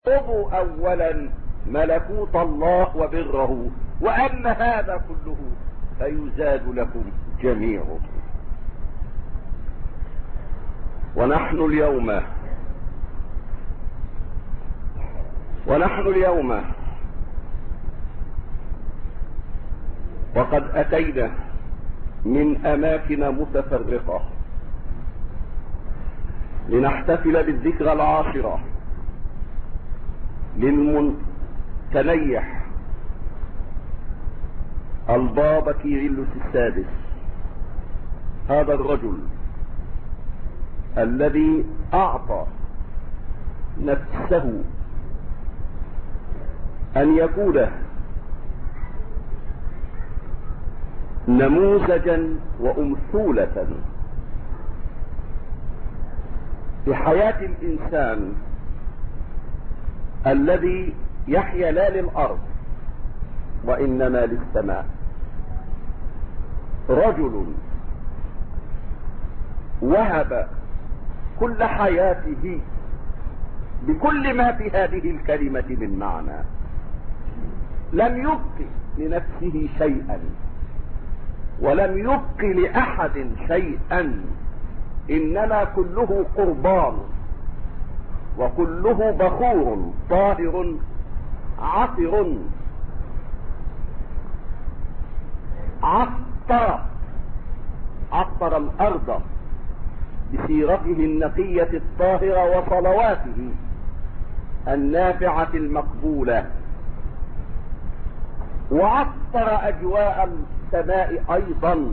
اطلبوا اولا ملكوت الله وبره وان هذا كله فيزاد لكم جميعه. ونحن اليوم وقد اتينا من اماكن متفرقة لنحتفل بالذكرى العاشرة للمتنيح البابا كيرلس السادس، هذا الرجل الذي اعطى نفسه ان يكون نموذجا وامثولة في حياة الانسان الذي يحيا لا للارض وانما للسماء. رجل وهب كل حياته بكل ما في هذه الكلمة من معنى، لم يبق لنفسه شيئا ولم يبق لأحد شيئا، إنما كله قربان وكله بخور طاهر عطر، عطر الأرض بسيرته النقية الطاهرة وصلواته النافعة المقبولة، وعطر أجواء السماء أيضا،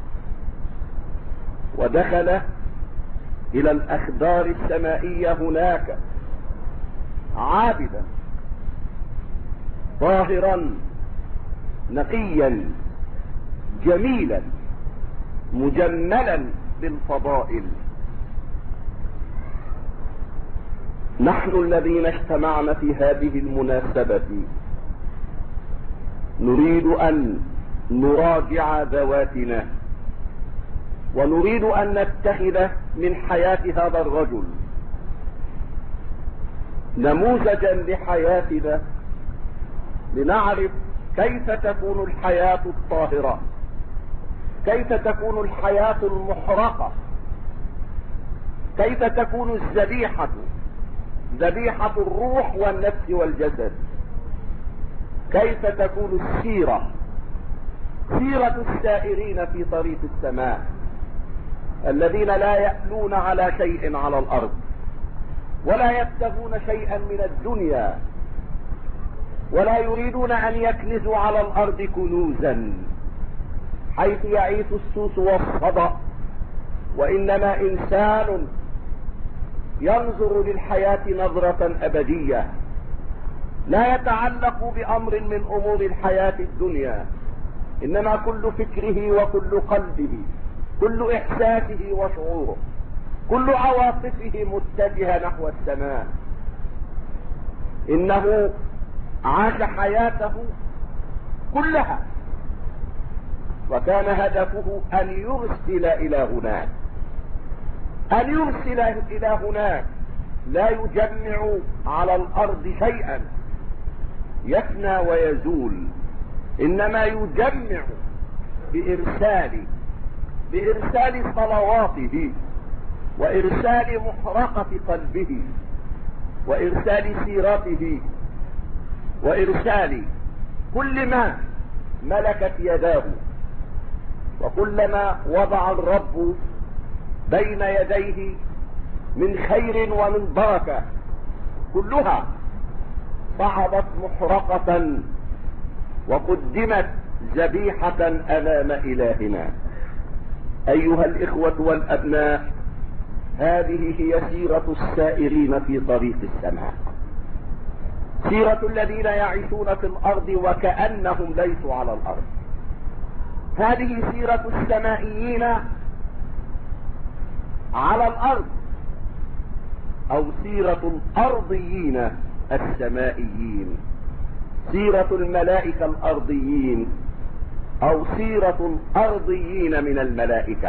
ودخل إلى الأخدار السمائية هناك عابدا طاهرا نقيا جميلا مجملا بالفضائل. نحن الذين اجتمعنا في هذه المناسبة نريد أن نراجع ذواتنا، ونريد أن نتخذ من حياة هذا الرجل نموذجا لحياتنا، لنعرف كيف تكون الحياة الطاهرة، كيف تكون الحياة المحرقة، كيف تكون الذبيحة، ذبيحة الروح والنفس والجسد، كيف تكون السيرة، سيرة السائرين في طريق السماء الذين لا يألون على شيء على الأرض ولا يبتغون شيئا من الدنيا ولا يريدون أن يكنزوا على الأرض كنوزا حيث يعيش السوس والصدأ، وإنما إنسان ينظر للحياة نظرة أبدية لا يتعلق بأمر من أمور الحياة الدنيا، إنما كل فكره وكل قلبه، كل إحساسه وشعوره، كل عواطفه متجهة نحو السماء. إنه عاش حياته كلها وكان هدفه أن يرسل إلى هناك، أن يرسل إلى هناك، لا يجمع على الأرض شيئا يفنى ويزول، إنما يجمع بإرسال صلواته وإرسال محرقة قلبه وإرسال سيرته وإرسال كل ما ملكت يداه، وكلما وضع الرب بين يديه من خير ومن بركة كلها صعدت محرقة وقدمت ذبيحة أمام إلهنا. أيها الإخوة والأبناء، هذه هي سيرة السائرين في طريق السماء، سيرة الذين يعيشون في الأرض وكأنهم ليسوا على الأرض. هذه سيرة السمائيين على الأرض، أو سيرة الأرضيين السمائيين، سيرة الملائكة الأرضيين، أو سيرة الأرضيين من الملائكة.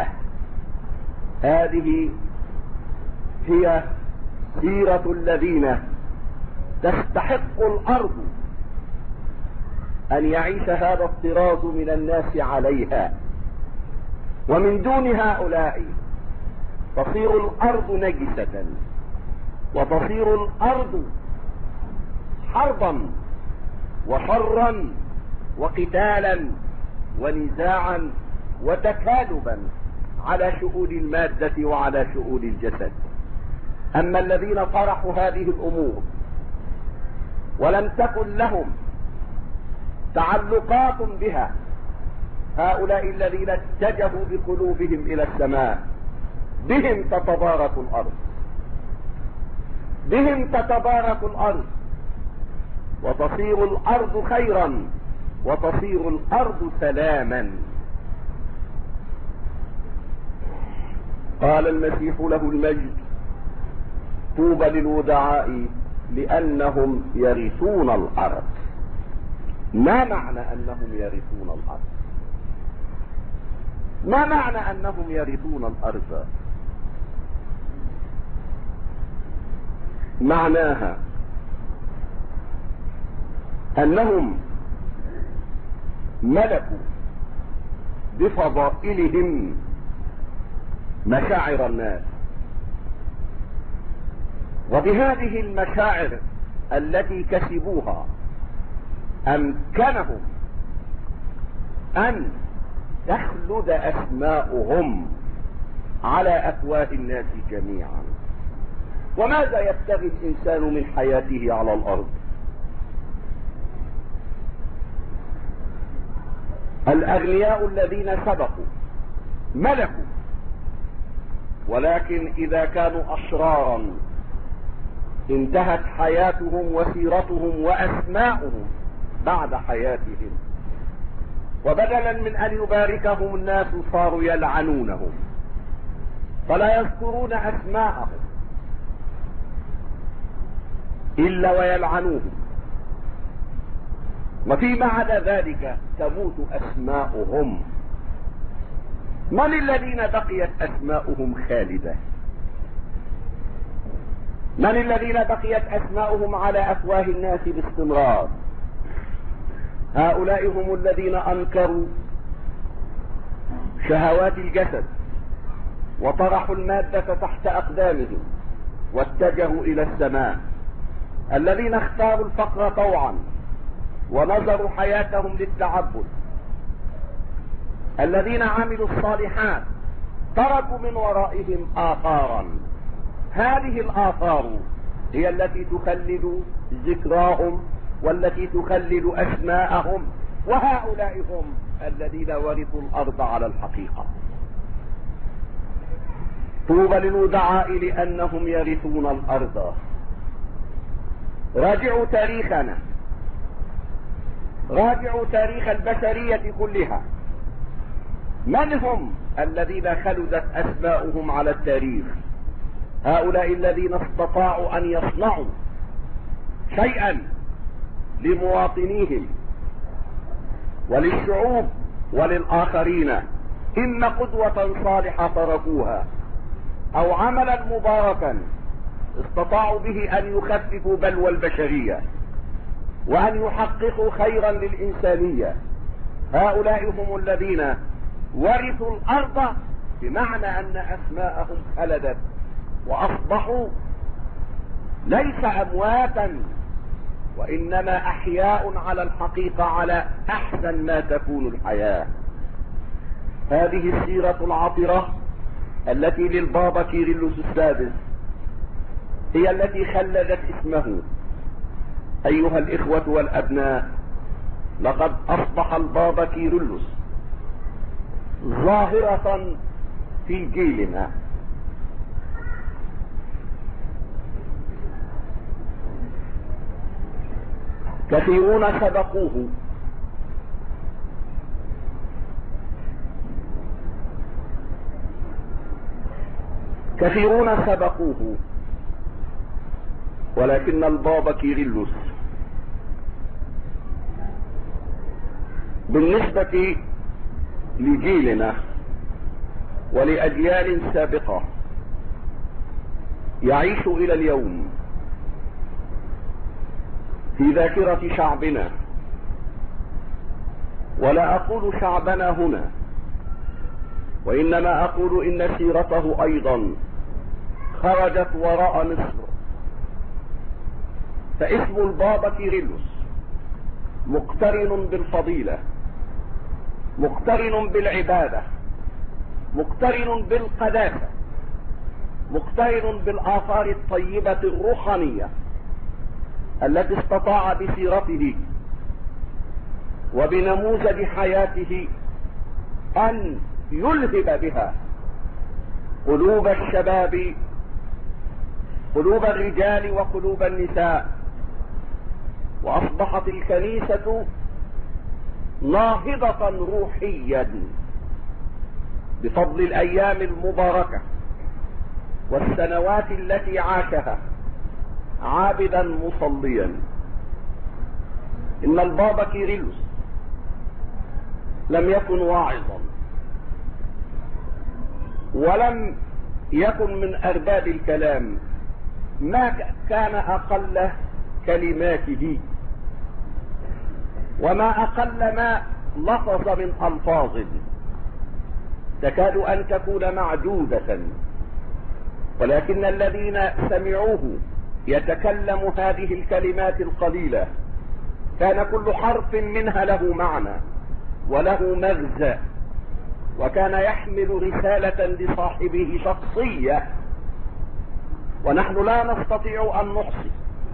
هذه هي سيرة الذين تستحق الأرض أن يعيش هذا الطراز من الناس عليها، ومن دون هؤلاء تصير الأرض نجسة، وتصير الأرض حربا وشرا وقتالا ونزاعا وتكالبا على شؤون المادة وعلى شؤون الجسد. أما الذين طرحوا هذه الأمور ولم تكن لهم تعلقات بها، هؤلاء الذين اتجهوا بقلوبهم إلى السماء، بهم تتبارك الأرض، بهم تتبارك الأرض، وتصير الأرض خيرا، وتصير الأرض سلاما. قال المسيح له المجد: طوبى للودعاء لأنهم يرثون الأرض. ما معنى أنهم يرثون الأرض؟ ما معنى أنهم يرثون الأرض؟ معناها أنهم ملكوا بفضائلهم مشاعر الناس، وبهذه المشاعر التي كسبوها أمكنهم أن تخلد أسماؤهم على أفواه الناس جميعا. وماذا يبتغي الإنسان من حياته على الأرض؟ الأغنياء الذين سبقوا ملكوا، ولكن إذا كانوا أشرارا انتهت حياتهم وسيرتهم وأسماؤهم بعد حياتهم، وبدلا من أن يباركهم الناس صاروا يلعنونهم، فلا يذكرون أسماءهم إلا ويلعنوهم، وفيما عدا ذلك تموت أسماؤهم. من الذين بقيت أسماؤهم خالدة؟ من الذين بقيت أسماؤهم على أفواه الناس باستمرار؟ هؤلاء هم الذين أنكروا شهوات الجسد وطرحوا المادة تحت أقدامهم واتجهوا إلى السماء، الذين اختاروا الفقر طوعا ونظروا حياتهم للتعبد، الذين عملوا الصالحات تركوا من ورائهم آثارا. هذه الآثار هي التي تخلد ذكراهم والتي تخلد أسماءهم، وهؤلاء هم الذين ورثوا الأرض على الحقيقة. طوبى للودعاء لأنهم يرثون الأرض. راجعوا تاريخنا، راجعوا تاريخ البشرية كلها. من هم الذين خلدت أسماؤهم على التاريخ؟ هؤلاء الذين استطاعوا أن يصنعوا شيئا لمواطنيهم وللشعوب وللآخرين، إما قدوة صالحة تركوها أو عملا مباركا استطاعوا به أن يخففوا بلوى البشرية وأن يحققوا خيرا للإنسانية. هؤلاء هم الذين ورثوا الأرض، بمعنى أن أسماءهم خلدت وأصبحوا ليس أمواتا وإنما أحياء على الحقيقة، على أحسن ما تكون الحياة. هذه السيرة العطرة التي للبابا كيرلس السادس هي التي خلدت اسمه. أيها الإخوة والأبناء، لقد أصبح البابا كيرلس ظاهرة في جيلنا. كثيرون سبقوه، كثيرون سبقوه، ولكن البابا كيرلس بالنسبة لجيلنا ولأجيال سابقة يعيش إلى اليوم في ذاكرة شعبنا، ولا أقول شعبنا هنا، وإنما أقول إن سيرته أيضا خرجت وراء مصر. فاسم البابا كيرلس مقترن بالفضيلة، مقترن بالعبادة، مقترن بالقداسة، مقترن بالآثار الطيبة الروحانية التي استطاع بسيرته وبنموذج حياته أن يلهب بها قلوب الشباب، قلوب الرجال وقلوب النساء، وأصبحت الكنيسة ناهضة روحيا بفضل الأيام المباركة والسنوات التي عاشها عابدا مصليا. إن البابا كيرلس لم يكن واعظا، ولم يكن من أرباب الكلام، ما كان أقل كلماته وما أقل ما لفظ من ألفاظ تكاد أن تكون معدودة، ولكن الذين سمعوه يتكلم هذه الكلمات القليلة كان كل حرف منها له معنى وله مغزى، وكان يحمل رسالة لصاحبه شخصية، ونحن لا نستطيع أن نحصي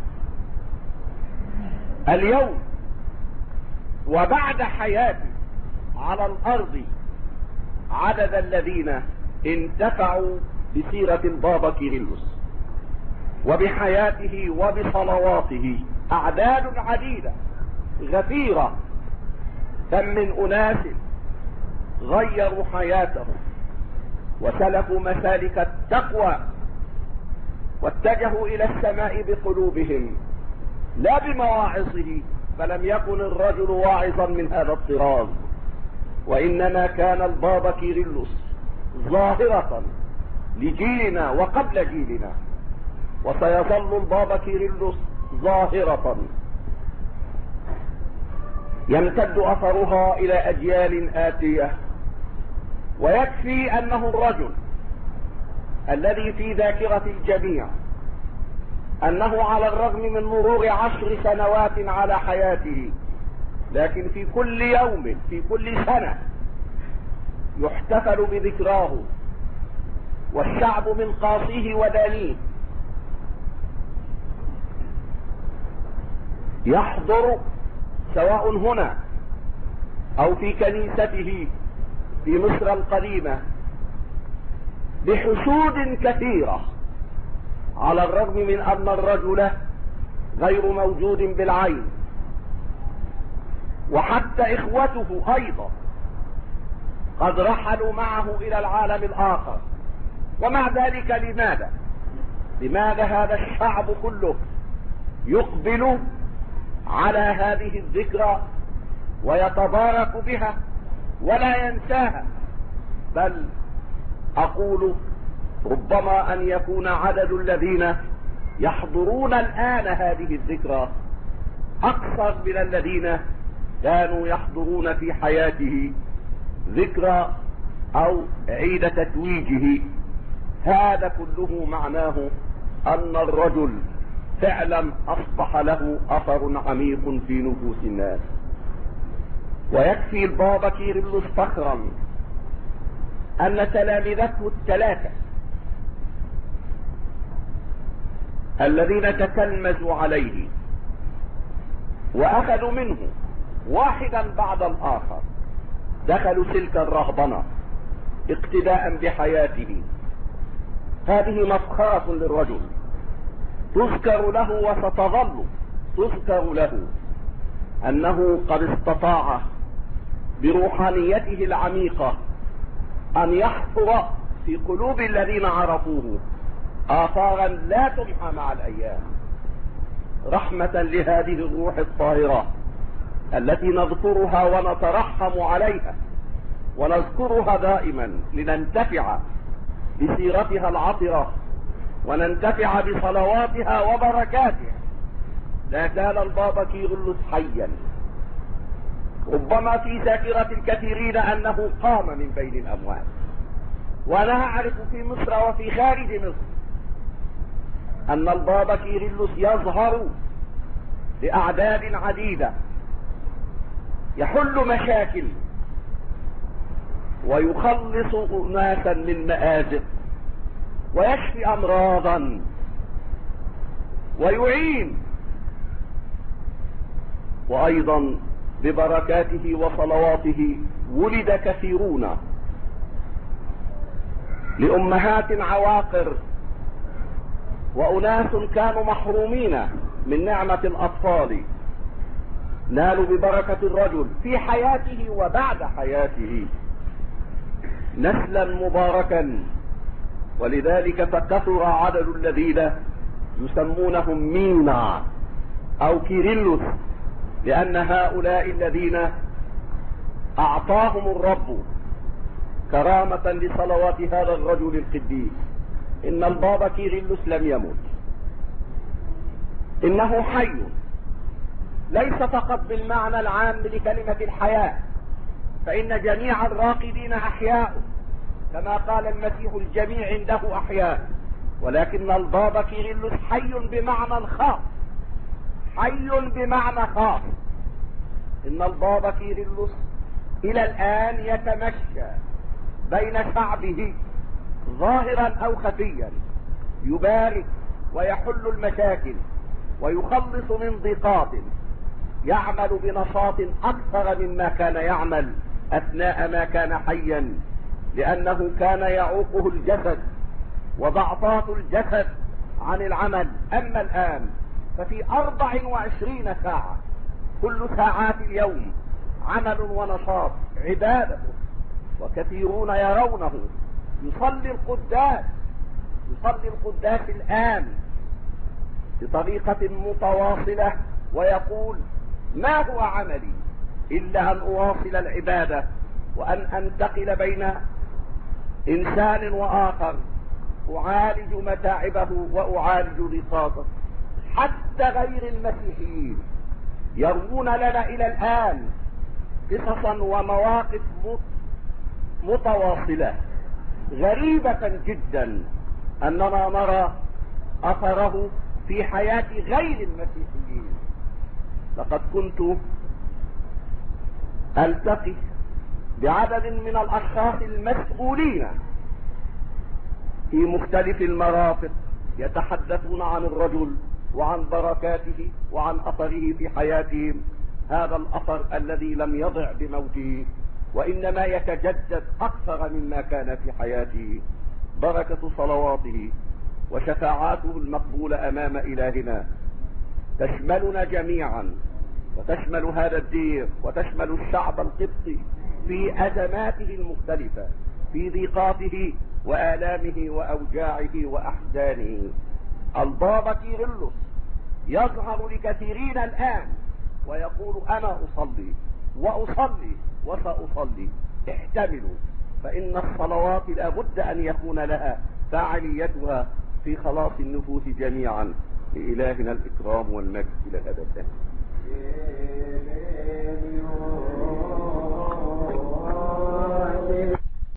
اليوم وبعد حياته على الأرض عدد الذين انتفعوا بسيرة البابا كيرلس وبحياته وبصلواته، أعداد عديدة غفيرة. كم من أناس غيروا حياتهم وسلكوا مسالك التقوى واتجهوا إلى السماء بقلوبهم لا بمواعظه، فلم يكن الرجل واعظا من هذا الطراز، وإنما كان البابا كيرلس ظاهرة لجيلنا وقبل جيلنا، وسيظل البابا كيرلس ظاهرة يمتد أثرها إلى أجيال آتية. ويكفي أنه الرجل الذي في ذاكرة الجميع أنه على الرغم من مرور 10 سنوات على حياته، لكن في كل يوم في كل سنة يحتفل بذكراه، والشعب من قاصيه ودانيه يحضر سواء هنا أو في كنيسته في مصر القديمة بحشود كثيرة، على الرغم من أن الرجل غير موجود بالعين، وحتى إخوته أيضا قد رحلوا معه إلى العالم الآخر. ومع ذلك لماذا هذا الشعب كله يقبل على هذه الذكرى ويتبارك بها ولا ينساها؟ بل أقول ربما أن يكون عدد الذين يحضرون الآن هذه الذكرى أكثر من الذين كانوا يحضرون في حياته ذكرى أو عيد تتويجه. هذا كله معناه أن الرجل فعلا أصبح له أثر عميق في نفوس الناس. ويكفي البابا كيرلس فخرا أن تلامذته الثلاثة الذين تتلمذوا عليه وأخذوا منه واحدا بعد الآخر دخلوا سلك الرهبنة اقتداء بحياته. هذه مفخرة للرجل تذكر له وستظل تذكر له أنه قد استطاع بروحانيته العميقة أن يحفر في قلوب الذين عرفوه آثارا لا تمحى مع الأيام، رحمة لهذه الروح الطاهرة التي نذكرها ونترحم عليها ونذكرها دائما لننتفع بسيرتها العطرة وننتفع بصلواتها وبركاتها. لا زال البابا كيرلس حيا، ربما في ذاكرة الكثيرين أنه قام من بين الأموات. وأنا أعرف في مصر وفي خارج مصر أن البابا كيرلس يظهر لأعداد عديدة، يحل مشاكل ويخلص أناسا من مآزق ويشفي أمراضا ويعين، وأيضا ببركاته وصلواته ولد كثيرون لأمهات عواقر وأناس كانوا محرومين من نعمة الأطفال، نالوا ببركة الرجل في حياته وبعد حياته نسلا مباركا. ولذلك فكثر عدد الذين يسمونهم مينا أو كيرلس، لأن هؤلاء الذين أعطاهم الرب كرامة لصلوات هذا الرجل القديس. إن البابا كيرلس لم يمت، إنه حي، ليس فقط بالمعنى العام لكلمة الحياة، فإن جميع الراقدين أحياء كما قال المسيح الجميع عنده أحياء، ولكن البابا كيرلس حي بمعنى خاص، حي بمعنى خاص. إن البابا كيرلس إلى الآن يتمشى بين شعبه ظاهرا أو خفيا، يبارك ويحل المشاكل ويخلص من ضيقات، يعمل بنشاط أكثر مما كان يعمل أثناء ما كان حيا، لأنه كان يعوقه الجسد وضعفات الجسد عن العمل. أما الآن ففي 24 ساعة كل ساعات اليوم عمل ونشاط، عبادة، وكثيرون يرونه يصلي القداس الآن بطريقة متواصلة، ويقول: ما هو عملي إلا أن أواصل العبادة وأن أنتقل بين إنسان وآخر، أعالج متاعبه وأعالج ضيقاته. حتى غير المسيحيين يروون لنا إلى الآن قصصا ومواقف متواصلة غريبة جدا أننا نرى أثره في حياة غير المسيحيين. لقد كنت ألتقي بعدد من الأشخاص المسؤولين في مختلف المرافق يتحدثون عن الرجل وعن بركاته وعن أثره في حياتهم، هذا الأثر الذي لم يضع بموته وإنما يتجدد أكثر مما كان في حياته. بركة صلواته وشفاعاته المقبولة أمام إلهنا تشملنا جميعا، وتشمل هذا الدير، وتشمل الشعب القبطي في أزماته المختلفة، في ضيقاته وآلامه وأوجاعه وأحزانه. البابا كيرلس يظهر لكثيرين الآن ويقول: أنا أصلي وأصلي وسأصلي، احتملوا، فإن الصلوات لابد أن يكون لها فاعليتها في خلاص النفوس جميعا. لإلهنا الإكرام والمجد إلى الأبد.